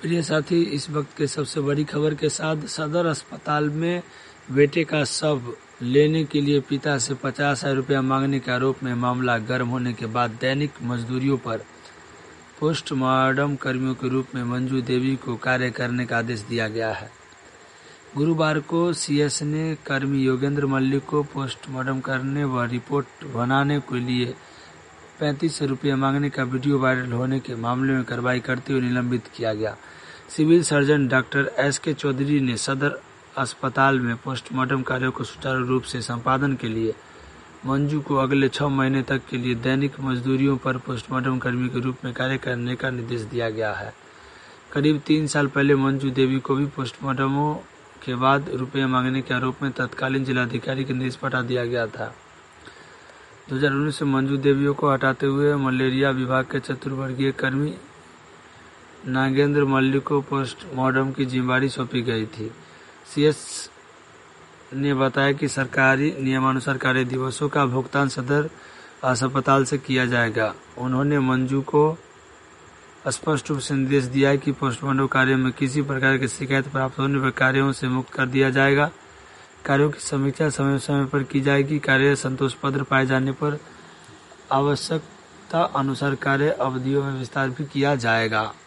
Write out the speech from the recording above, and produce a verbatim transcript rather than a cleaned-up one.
प्रिय साथी, इस वक्त के सबसे बड़ी खबर के साथ सदर अस्पताल में बेटे का शव लेने के लिए पिता से पचास हजार रुपया मांगने के आरोप में मामला गर्म होने के बाद दैनिक मजदूरियों पर पोस्टमार्टम कर्मियों के रूप में मंजू देवी को कार्य करने का आदेश दिया गया है। गुरुवार को सीएस ने कर्मी योगेंद्र मल्लिक को पोस्टमार्टम करने व रिपोर्ट बनाने के लिए पैंतीस सौ रुपये मांगने का वीडियो वायरल होने के मामले में कार्रवाई करते हुए निलंबित किया गया। सिविल सर्जन डॉक्टर एस के चौधरी ने सदर अस्पताल में पोस्टमार्टम कार्यों को सुचारू रूप से संपादन के लिए मंजू को अगले छह महीने तक के लिए दैनिक मजदूरियों पर पोस्टमार्टम कर्मी के रूप में कार्य करने का निर्देश दिया गया है। करीब तीन साल पहले मंजू देवी को भी पोस्टमार्टमों के बाद रुपये मांगने के आरोप में तत्कालीन जिलाधिकारी के निर्देश पर हटा दिया गया था। दो हज़ार उन्नीस में मंजू देवियों को हटाते हुए मलेरिया विभाग के चतुर्वर्गीय कर्मी नागेंद्र मल्लिक को पोस्टमार्टम की जिम्मेदारी सौंपी गई थी। सीएस ने बताया कि सरकारी नियमानुसार कार्य दिवसों का भुगतान सदर अस्पताल से किया जाएगा। उन्होंने मंजू को स्पष्ट रूप से निर्देश दिया है कि पोस्टमार्टम कार्य में किसी प्रकार की शिकायत प्राप्त होने पर कार्यों से मुक्त कर दिया जाएगा। कार्यों की समीक्षा समय समय पर की जाएगी। कार्य संतोष पत्र पाए जाने पर आवश्यकता अनुसार कार्य अवधियों में विस्तार भी किया जाएगा।